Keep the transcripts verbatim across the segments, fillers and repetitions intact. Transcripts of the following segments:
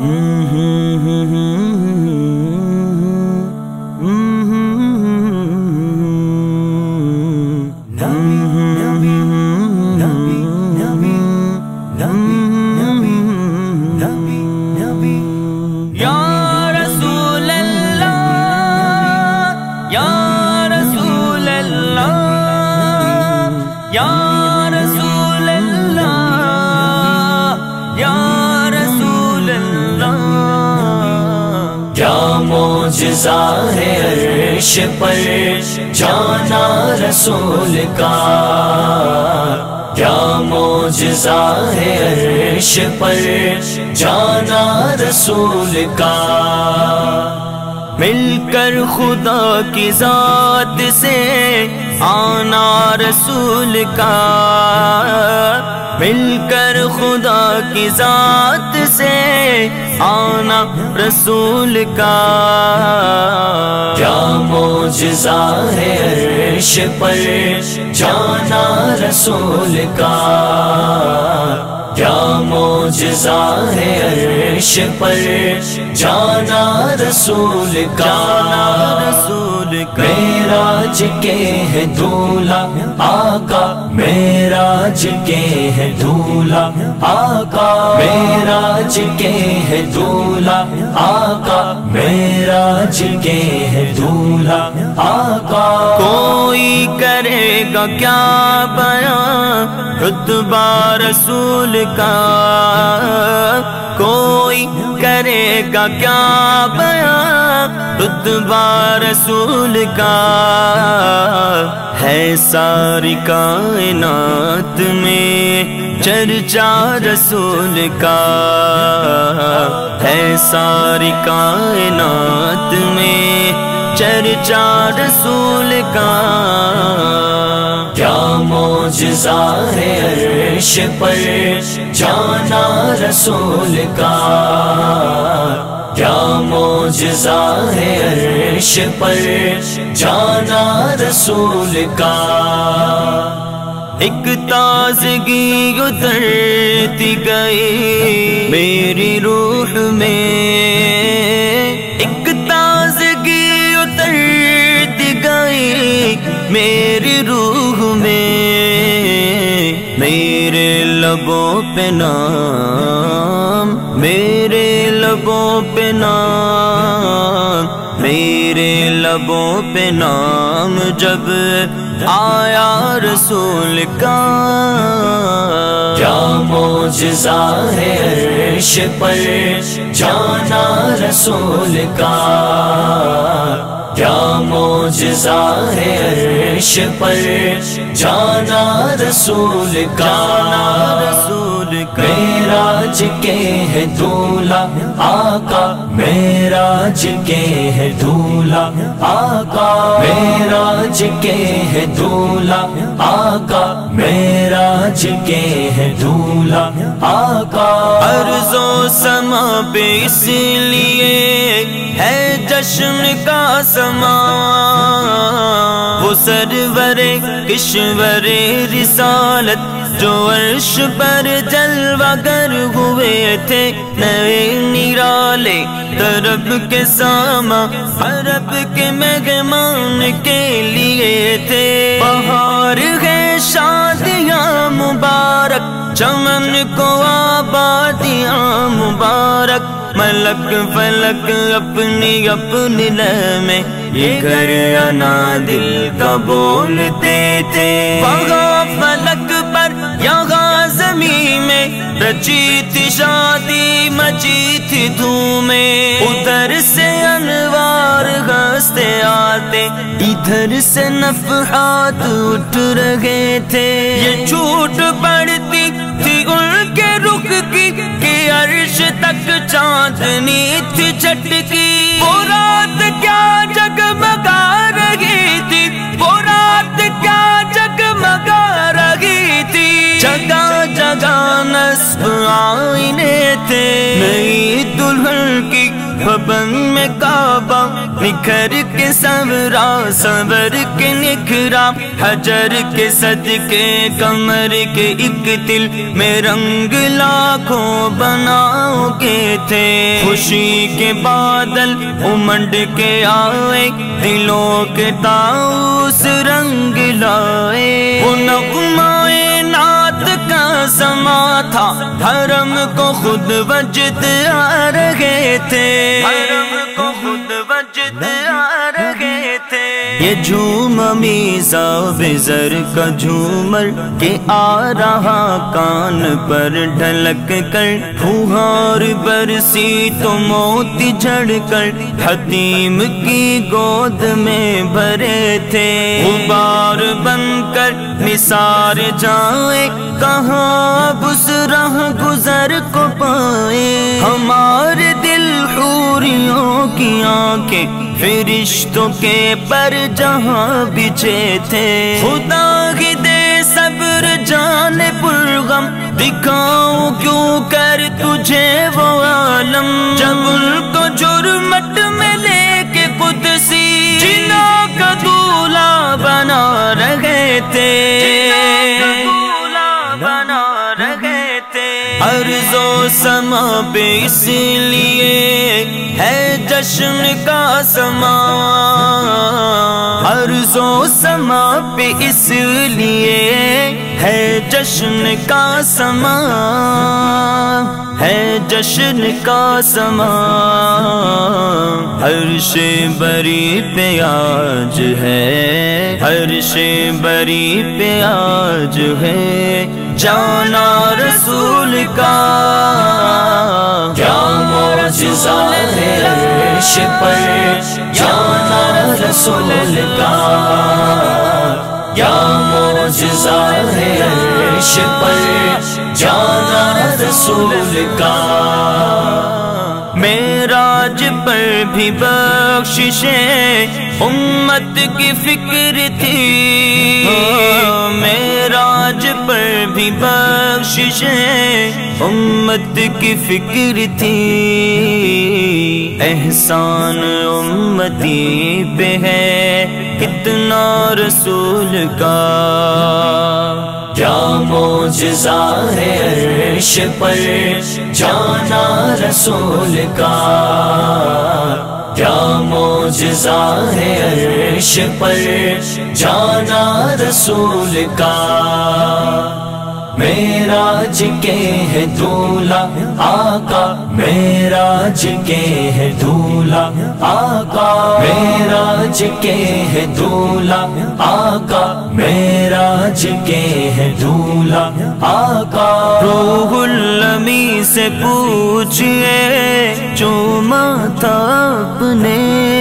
معجزہ ہے عرش پر جانا رسول کا، کیا معجزہ ہے عرش پر جانا رسول کا، مل کر خدا کی ذات سے آنا رسول کا، مل کر خدا کی ذات سے آنا رسول کا، کیا معجزہ ہے عرش پر جانا رسول کا، کیا معجزہ ہے عرش پر جانا رسول کا، رسول کا، معراج کے ہے دولہ آقا، معراج کے ہے دولہ آقا، معراج کے ہے دولہ آقا، معراج کے ہے دولہ آقا، کوئی کرے گا کیا بیان رتبہ رسول کا، کوئی کرے گا کیا بیان رتبہ رسول کا، ہے ساری کائنات میں چرچا رسول کا، ہے ساری کائنات میں چرچا رسول کا، کیا معجزہ ہے عرش پر جانا رسول کا، کیا معجزہ ہے عرش پر جانا رسول کا، ایک تازگی اترتی گئی میری روح میں، ایک تازگی اترتی گئی میری روح میں، میرے لبوں پہ نام، میرے لبوں پہ نام، میرے لبوں پہ نام جب آیا رسول کا، کیا معجزہ ہے عرش پر جانا رسول کا، کیا معجزہ ہے عرش پر جانا رسول کا، رسول کا، معراج کے ہے دولہ آقا، معراج کے ہے دولہ آقا، معراج کے ہے دولہ آقا، معراج کے ہے دولہ آقا، ارض و سما پہ اس لیے ہے جشن کا سما، وہ سرور کشور رسالت جو عرش پر جلوہ گر ہوئے تھے، نئے نرالے طرب کے ساما عرب کے مہمان کے لیے تھے، بہار ہے شادیاں مبارک، چمن کو آبادیاں مبارک، ملک فلک اپنی اپنی لے میں یہ گھر انا دل کا بولتے تھے، وہاں فلک پر یہاں زمین میں رچی تھی شادی مچی تھی دھومیں، ادھر سے انوار ہنستے آتے ادھر سے نفحات اٹھ رہے تھے، یہ جھوٹ پڑتی تھی ان کے رخ کی کہ عرش تک چاندنی تھی چٹکی، وہ رات کیا جگمگا رہی تھی، وہ رات کیا جگمگا رہی تھی، جگہ جگہ نصب آئینے تھے، نئی دلہن کی بھون میں کعبہ نکھر کے سنورا سنور کے نکھرا حجر کے صدقے کمر کے ایک دل میں رنگ لاکھوں بناؤ کے تھے خوشی کے بادل امنڈ کے آئے دلوں کے تاؤس رنگ لائے وہ نغمائے نعت کا سما تھا حرم کو خود وجد آ رہے تھے حرم کو خود وجد آ رہے تھے یہ جھوم میزا وزر کا جھومر کہ آ رہا کان پر ڈھلک کر پھوہار برسی تو موتی جھڑ کر حتیم کی گود میں بھرے تھے غبار بن کر نثار جائے کہاں اب اس راہ گزر کو پائے ہمارے دل حوریوں کی آنکھیں فرشتوں کے پر جہاں بچھے تھے خدا ہی دے صبر جان پرغم دکھاؤں کیوں کر تجھے وہ عالم جب ان کو جرمٹ میں لے کے قدسی جنا کا دولہ بنا رہے تھے بنا رہے تھے ارض و سما پہ اس لیے ہے جشن کا سما ارض و سما پہ اس لیے ہے جشن کا سما ہے جشن کا سما عرش بری پہ آج ہے عرش بری پہ آج ہے جانا رسول کا کیا معجزہ ہے عرش پر جانا رسول کا کیا معجزہ ہے عرش پر جانا رسول کا معراج پر بھی بخششیں امت کی فکر تھی معراج پر بھی بخششیں امت کی فکر تھی احسان امتی پہ ہے کتنا رسول کا کیا معجزہ ہے عرش پر جانا رسول کا کیا معجزہ ہے عرش پر جانا رسول کا معراج کے ہے دولہ آقا معراج کے ہے دولہ آقا معراج کے ہے دولہ آقا معراج کے ہے دولہ آقا روح الامین سے پوچھئے چوما تھا اپنے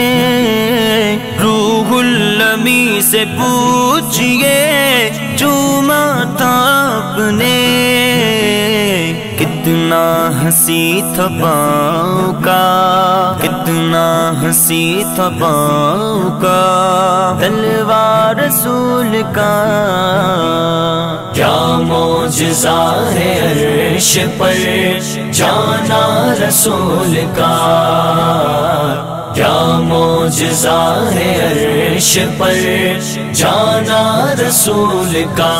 روح الامین سے پوچھئے چوما تھا اپنے کتنا ہنسی تھا پاؤں کا کتنا ہنسی تھا پاؤں کا تلوار رسول کا کیا معجزہ ہے عرش پر جانا رسول کا کیا معجزہ ہے عرش پر جانا رسول کا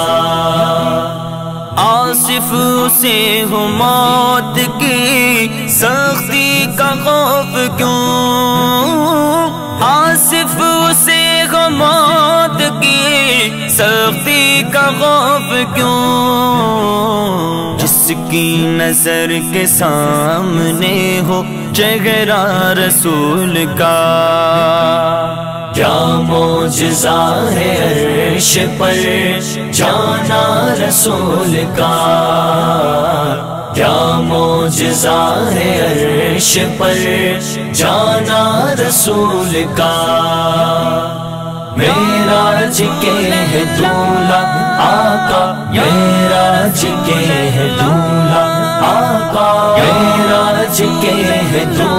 آصف سے ہو موت کی سختی کا خوف کیوں آصف سے ہو موت کی سختی کا خوف کیوں جس کی نظر کے سامنے ہو چہرہ رسول کا کیا معجزہ ہے عرش پر جانا رسول کا کیا معجزہ ہے عرش پر جانا رسول کا معراج کے ہے دولہ آقا معراج کے ہے دولہ آقا معراج کے ہے دولہ